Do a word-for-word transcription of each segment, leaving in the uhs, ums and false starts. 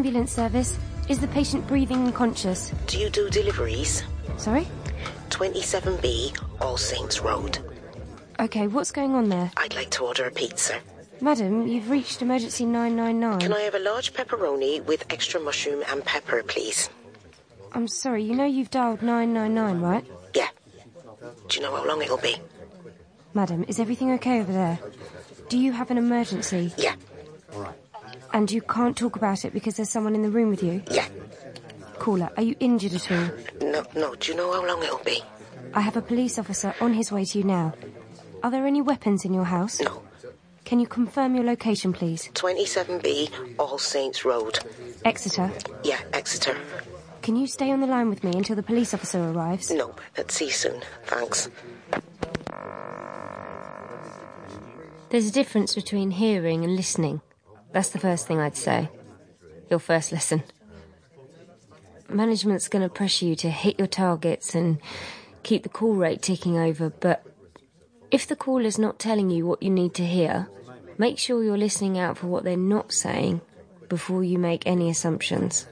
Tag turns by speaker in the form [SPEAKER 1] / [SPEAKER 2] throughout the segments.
[SPEAKER 1] Ambulance service. Is the patient breathing and conscious?
[SPEAKER 2] Do you do deliveries?
[SPEAKER 1] Sorry?
[SPEAKER 2] twenty-seven B, All Saints Road.
[SPEAKER 1] OK, what's going on there?
[SPEAKER 2] I'd like to order a pizza.
[SPEAKER 1] Madam, you've reached emergency nine nine nine.
[SPEAKER 2] Can I have a large pepperoni with extra mushroom and pepper, please?
[SPEAKER 1] I'm sorry, you know you've dialed nine nine nine, right?
[SPEAKER 2] Yeah. Do you know how long it'll be?
[SPEAKER 1] Madam, is everything OK over there? Do you have an emergency?
[SPEAKER 2] Yeah.
[SPEAKER 1] And you can't talk about it because there's someone in the room with you?
[SPEAKER 2] Yeah.
[SPEAKER 1] Caller, are you injured at all?
[SPEAKER 2] No, no. Do you know how long it'll be?
[SPEAKER 1] I have a police officer on his way to you now. Are there any weapons in your house?
[SPEAKER 2] No.
[SPEAKER 1] Can you confirm your location, please?
[SPEAKER 2] twenty-seven B, All Saints Road.
[SPEAKER 1] Exeter?
[SPEAKER 2] Yeah, Exeter.
[SPEAKER 1] Can you stay on the line with me until the police officer arrives?
[SPEAKER 2] Nope. Let's see you soon. Thanks.
[SPEAKER 1] There's a difference between hearing and listening. That's the first thing I'd say. You'll first listen. Management's going to pressure you to hit your targets and keep the call rate ticking over, but if the caller's not telling you what you need to hear, make sure you're listening out for what they're not saying before you make any assumptions.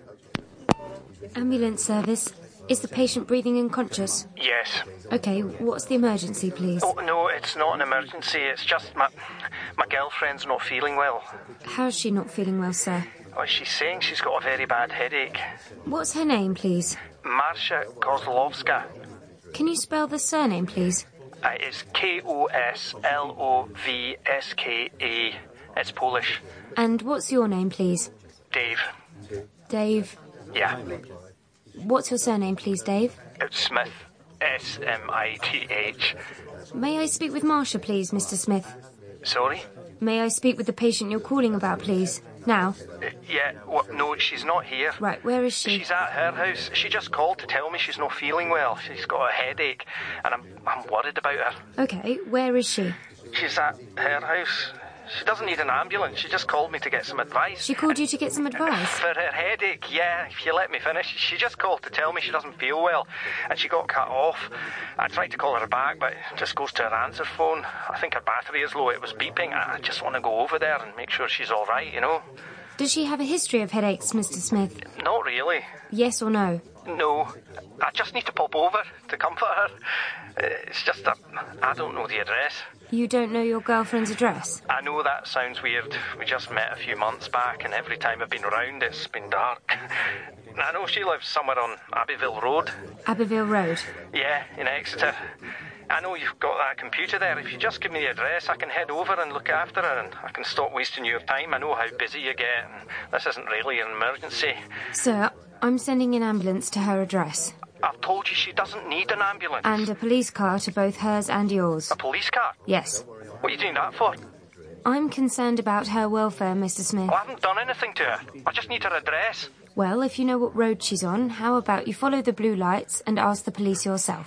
[SPEAKER 1] Ambulance service. Is the patient breathing and conscious?
[SPEAKER 3] Yes.
[SPEAKER 1] OK, what's the emergency, please?
[SPEAKER 3] Oh, no, it's not an emergency. It's just my my girlfriend's not feeling well.
[SPEAKER 1] How's she not feeling well, sir?
[SPEAKER 3] Oh, she's saying she's got a very bad headache.
[SPEAKER 1] What's her name, please?
[SPEAKER 3] Marcia Kozlowska.
[SPEAKER 1] Can you spell the surname, please?
[SPEAKER 3] Uh, it's K O S L O V S K A. It's Polish.
[SPEAKER 1] And what's your name, please?
[SPEAKER 3] Dave.
[SPEAKER 1] Dave.
[SPEAKER 3] Yeah.
[SPEAKER 1] What's your surname, please, Dave?
[SPEAKER 3] It's Smith. S M I T H.
[SPEAKER 1] May I speak with Marcia, please, Mister Smith?
[SPEAKER 3] Sorry?
[SPEAKER 1] May I speak with the patient you're calling about, please? Now?
[SPEAKER 3] Uh, yeah, what? No, she's not here.
[SPEAKER 1] Right, where is she?
[SPEAKER 3] She's at her house. She just called to tell me she's not feeling well. She's got a headache, and I'm I'm worried about her.
[SPEAKER 1] OK, where is she?
[SPEAKER 3] She's at her house. She doesn't need an ambulance. She just called me to get some advice.
[SPEAKER 1] She called you to get some advice?
[SPEAKER 3] For her headache, yeah, if you let me finish. She just called to tell me she doesn't feel well, and she got cut off. I tried to call her back, but it just goes to her answer phone. I think her battery is low. It was beeping. I just want to go over there and make sure she's all right, you know.
[SPEAKER 1] Does she have a history of headaches, Mister Smith?
[SPEAKER 3] Not really.
[SPEAKER 1] Yes or no?
[SPEAKER 3] No. I just need to pop over to comfort her. It's just that I don't know the address.
[SPEAKER 1] You don't know your girlfriend's address?
[SPEAKER 3] I know that sounds weird. We just met a few months back, and every time I've been round, it's been dark. I know she lives somewhere on Abbeville Road.
[SPEAKER 1] Abbeville Road?
[SPEAKER 3] Yeah, in Exeter. I know you've got that computer there. If you just give me the address, I can head over and look after her, and I can stop wasting your time. I know how busy you get, and this isn't really an emergency.
[SPEAKER 1] Sir, I'm sending an ambulance to her address.
[SPEAKER 3] I've told you she doesn't need an ambulance.
[SPEAKER 1] And a police car to both hers and yours.
[SPEAKER 3] A police car?
[SPEAKER 1] Yes.
[SPEAKER 3] What are you doing that for?
[SPEAKER 1] I'm concerned about her welfare, Mister Smith.
[SPEAKER 3] Well, I haven't done anything to her. I just need her address.
[SPEAKER 1] Well, if you know what road she's on, how about you follow the blue lights and ask the police yourself?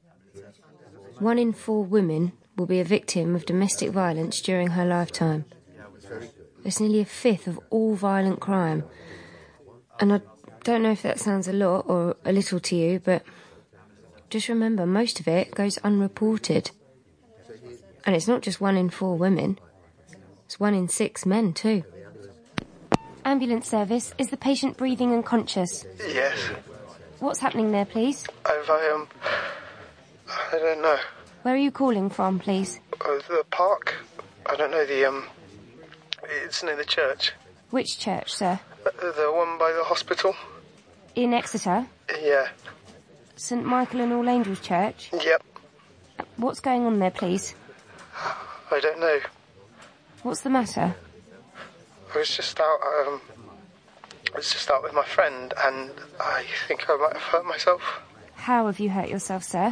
[SPEAKER 1] One in four women will be a victim of domestic violence during her lifetime. It's nearly a fifth of all violent crime. And I don't know if that sounds a lot or a little to you, but just remember, most of it goes unreported. And it's not just one in four women. It's one in six men, too. Ambulance service. Is the patient breathing and conscious?
[SPEAKER 4] Yes.
[SPEAKER 1] What's happening there, please?
[SPEAKER 4] I've, I, um... I don't know.
[SPEAKER 1] Where are you calling from, please?
[SPEAKER 4] Uh, the park? I don't know, the, um... It's near the church.
[SPEAKER 1] Which church, sir?
[SPEAKER 4] Uh, the one by the hospital.
[SPEAKER 1] In Exeter?
[SPEAKER 4] Yeah.
[SPEAKER 1] St Michael and All Angels Church?
[SPEAKER 4] Yep.
[SPEAKER 1] What's going on there, please?
[SPEAKER 4] I don't know.
[SPEAKER 1] What's the matter?
[SPEAKER 4] I was just out, um... I was just out with my friend, and I think I might have hurt myself.
[SPEAKER 1] How have you hurt yourself, sir?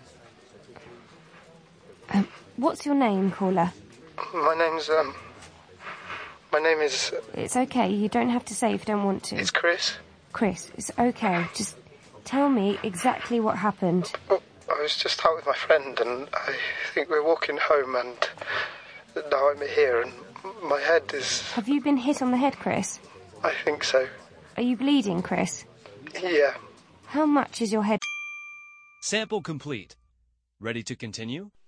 [SPEAKER 1] Um, what's your name, caller?
[SPEAKER 4] My name's, um... My name is...
[SPEAKER 1] It's okay, you don't have to say if you don't want to.
[SPEAKER 4] It's Chris.
[SPEAKER 1] Chris, it's okay. Just tell me exactly what happened.
[SPEAKER 4] Well, I was just out with my friend, and I think we're walking home, and now I'm here, and my head is...
[SPEAKER 1] Have you been hit on the head, Chris?
[SPEAKER 4] I think so.
[SPEAKER 1] Are you bleeding, Chris?
[SPEAKER 4] Yeah.
[SPEAKER 1] How much is your head?
[SPEAKER 5] Sample complete. Ready to continue?